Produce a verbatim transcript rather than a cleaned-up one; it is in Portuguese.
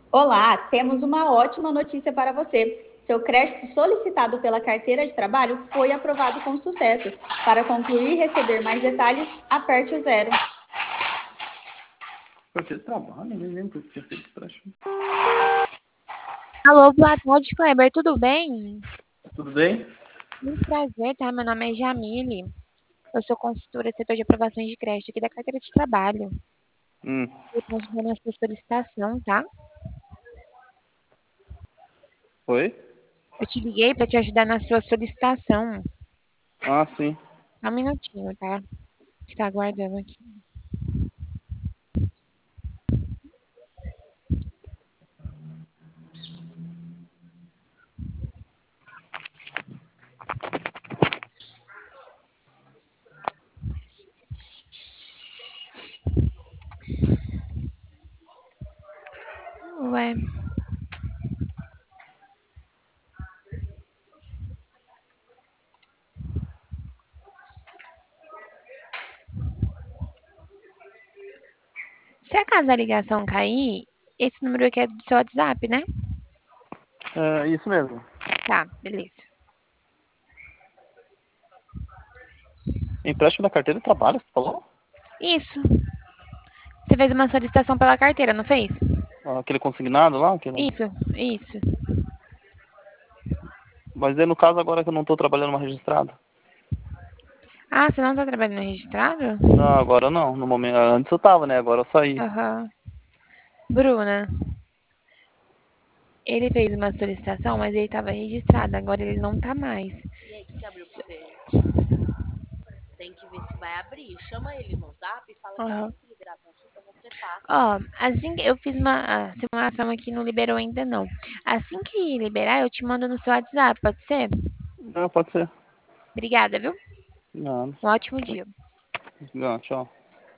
Olá, temos uma ótima notícia para você. Seu crédito solicitado pela carteira de trabalho foi aprovado com sucesso. Para concluir e receber mais detalhes, aperte o zero. Carteira de trabalho, nem lembro que tinha feito empréstimo. Alô, boa tarde, Kleber, tudo bem? Tudo bem? Muito prazer, tá? Meu nome é Jamile. Eu sou consultora do setor de aprovações de crédito aqui da carteira de trabalho. Hum, Eu tô ajudando na sua solicitação, tá? Oi? Eu te liguei para te ajudar na sua solicitação. Ah, sim. Só um minutinho, tá? Está aguardando aqui. Ué. Se acaso a ligação cair, esse número aqui é do seu WhatsApp, né? É, isso mesmo. Tá, beleza. Empréstimo da carteira de trabalho, você falou? Isso. Você fez uma solicitação pela carteira, não fez? Ah, aquele consignado lá? Aquele... Isso, isso. Mas aí, no caso, agora que eu não tô trabalhando mais registrado. Ah, você não tá trabalhando registrado? Não, agora não. No momento, antes eu tava, né? Agora eu saí. Aham. Bruna, ele fez uma solicitação, mas ele estava registrado, agora ele não tá mais. E aí, que abriu pra você? Tem que ver se vai abrir. Chama ele no zap e fala que Aham. assim que liberar a consulta, você passa. Ó, assim que eu fiz uma a simulação aqui, não liberou ainda não. Assim que liberar, eu te mando no seu WhatsApp, pode ser? Não, pode ser. Obrigada, viu? Não, Um ótimo dia. não, tchau.